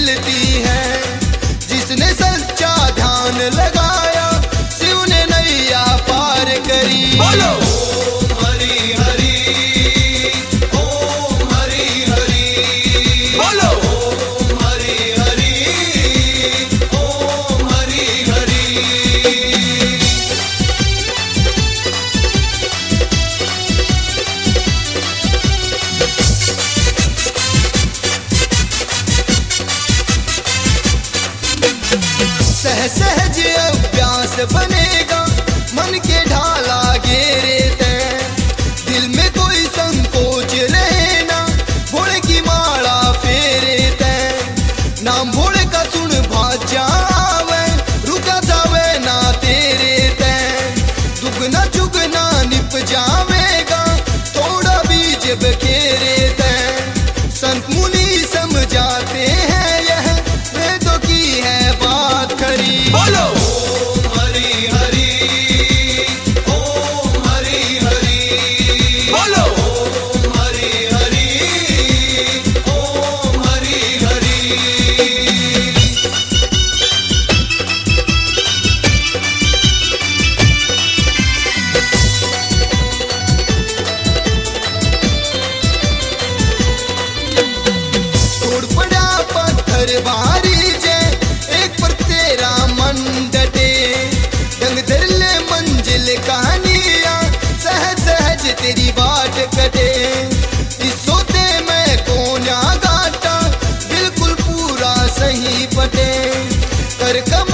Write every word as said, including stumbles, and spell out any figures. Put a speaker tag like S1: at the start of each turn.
S1: मिलती है। जिसने सच्चा ध्यान लगाया शिव ने नैया पार करी। बोलो ओम हरि हरि, ओम हरि हरि, बोलो ओम हरि हरि, ओम हरि हरि। सह सहज अभ्यास बनेगा मन के ढाला घेरे तैं। दिल में कोई संकोच रहे ना, भोले की माला फेरे तैं। नाम भोले का सुन भाग जावे, रुका जावे ना तेरे तैं। दुगना चुगना निप जावेगा, थोड़ा बीज बखेरे तैं। संत मुनि समझाते हैं यह वेदों की है बात खरी। बोलो ओम हरि हरि, ओम हरि हरि, बोलो ओम हरि हरि, ओम हरि हरि। तोड़ पड़ा पत्थर भारी जे, एक पर तेरा मन डटे। दंग धर ले मंजिल कहानियां, सहज सहज तेरी बाट कटे। इस सोते में कोन्या गाटा, बिल्कुल पूरा सही पटे। कर कम